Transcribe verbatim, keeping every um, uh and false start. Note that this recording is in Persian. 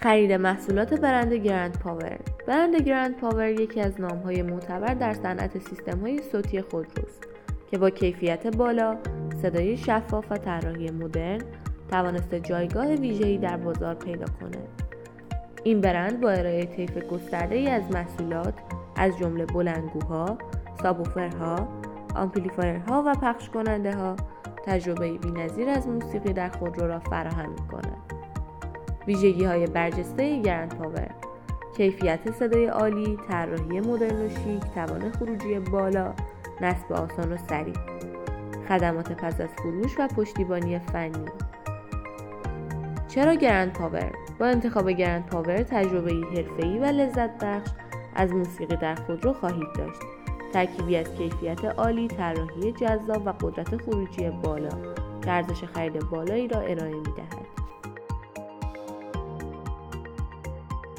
خرید محصولات برند گرند پاور. برند گرند پاور یکی از نام‌های معتبر در صنعت سیستم‌های صوتی خودروست که با کیفیت بالا، صدای شفاف و طراحی مدرن توانسته جایگاه ویژه‌ای در بازار پیدا کند. این برند با ارائه طیف گسترده‌ای از محصولات از جمله بلندگوها، سابووفرها، آمپلیفایرها و پخش کننده‌ها تجربه‌ای بی‌نظیر از موسیقی در خودرو را فراهم می‌کند. ویژگی‌های برجسته گرند پاور: کیفیت صدای عالی، طراحی مدرن و شیک، توان خروجی بالا، نصب آسان و سریع، خدمات پس از فروش و پشتیبانی فنی. چرا گرند پاور؟ با انتخاب گرند پاور تجربه‌ای حرفه‌ای و لذت بخش از موسیقی در خودرو خواهید داشت. ترکیبی از کیفیت عالی، طراحی جذاب و قدرت خروجی بالا که ارزش خرید بالایی را ارائه می‌دهد.